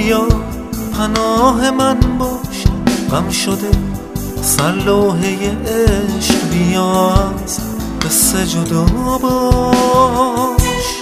بیا پناه من باش، غم شده سر لوحه عشق بیا از قصه جدا باش.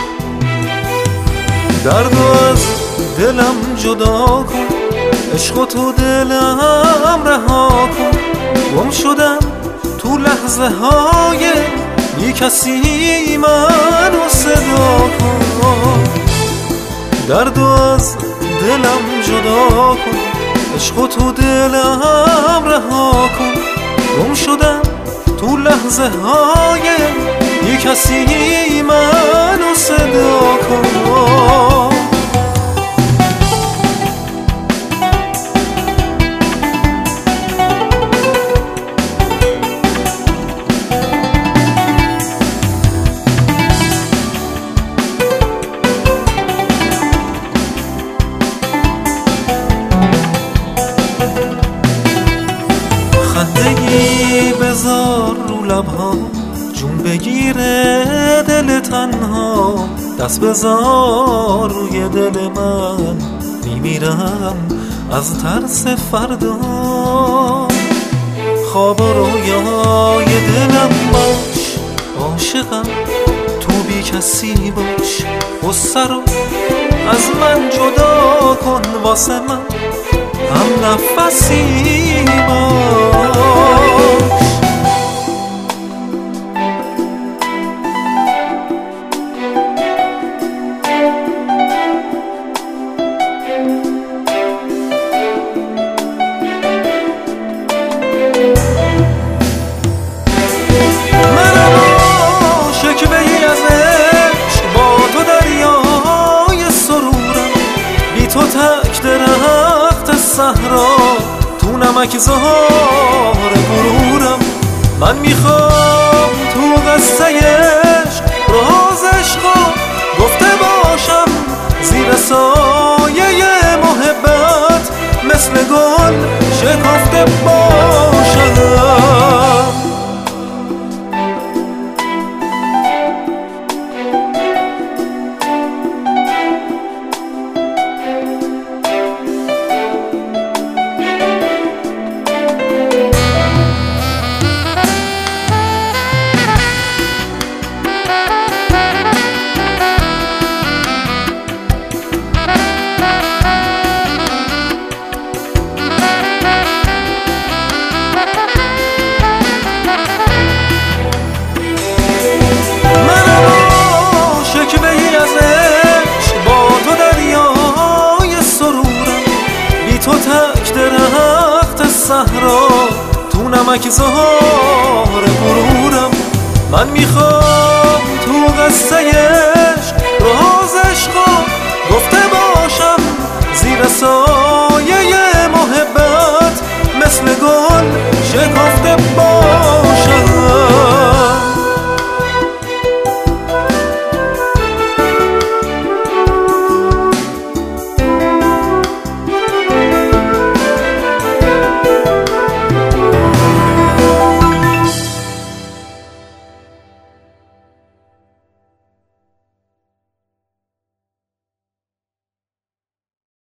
دردو از دلم جدا کن، عشق تو دلم رها کن. گم شدم تو لحظه های بی کسی منو صدا کن. دردو از دلم جدا کن، عشق تو دلم رها کن. گم شدم تو لحظه های بی کسی منو صدا کن. خندگی بذار رو لبها، جون بگیره دل تنها. دست بذار روی دل من، میمیرم از ترس فردا. خواب و رویای دلم باش، عاشقم تو بی کسی باش. غصه رو از من جدا کن، واسه من هم نفسی باش. منم شکوه‌ای از عشق، با تو دریای سرورم. بی تو تک درخت صحرا، تو نمک زهار غرورم. من میخوام تو قصه عشق راز عشقا گفته باشم، زیر سایه محبت مثل گل شکفته باشم. صحرا تو نمک زهار غرورم. من میخوام تو قصه عشق راز عشقا گفته